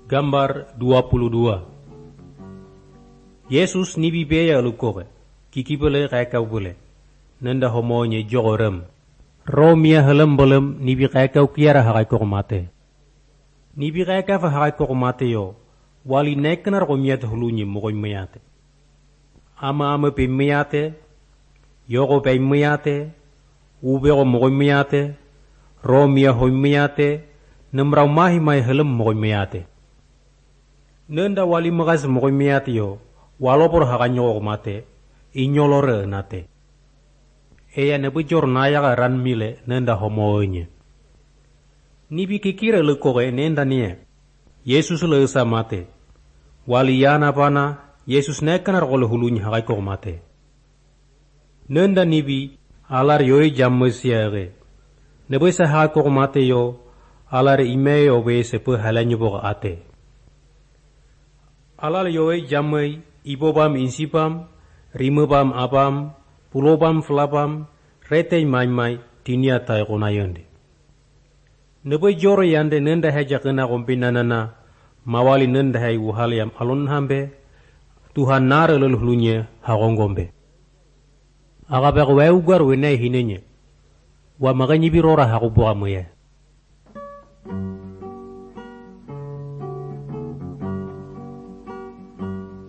Gambar 22. Yesus nibi beya lukore, kikibele kaykau bule, nenda homonye jogorem. Romia helem bolem nibi kaykau kiara hakai kormate. Nibi kaykau fa hakai kormate yo, wali neknar romiate hulunye mogoy mayate. Ama pe mayate, yogo pe mayate, ubero mogoy mayate, romia hoy mayate, nemrau mahi mai helem mogoy mayate. Nenda wali magas mogoy mayate yo, walopor hakanyo mate, inyolore nate. Eya nebujor nayaga ran mile nenda homoonye. Nibi kikira lekoge nenda nie, Yesus lesa mate. Wali yana pana, Yesus nekanar kole hulunya hakaiko mate. Nenda nibi, alar yoi jamme siage. Nebesa hakaiko mate yo, alar ime obe sepe halanyo boga ate. Alar yoi jamme ibobam insipam, rimebam abam, pulobam flabam, retei mai tinia tai konayonde. Nebe joro yande nenda haja kena kompinanana, mawali nenda hai wuhaliam alon hambe, Tuhan nare leluhlunya hagongombe. Agabe weugar wenai hinenye, wa maganyi birora hakubuamuye.